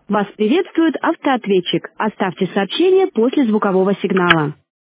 Вас приветствует автоответчик. Оставьте сообщение после звукового сигнала.